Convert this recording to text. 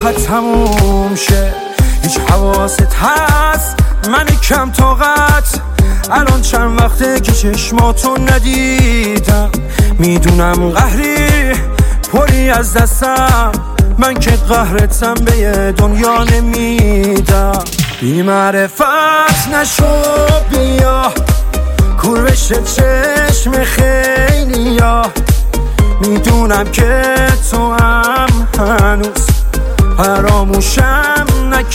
راحت تموم شه. هیچ حواست هست من کم طاقت، الان چند وقته که چشماتو ندیدم. میدونم قهری پری از دستم، من که قهرتم به یه دنیا نمیدم. بی معرفت نشو بیا کور بشه چشم خیلیا. میدونم که تو هم هنوز فراموشم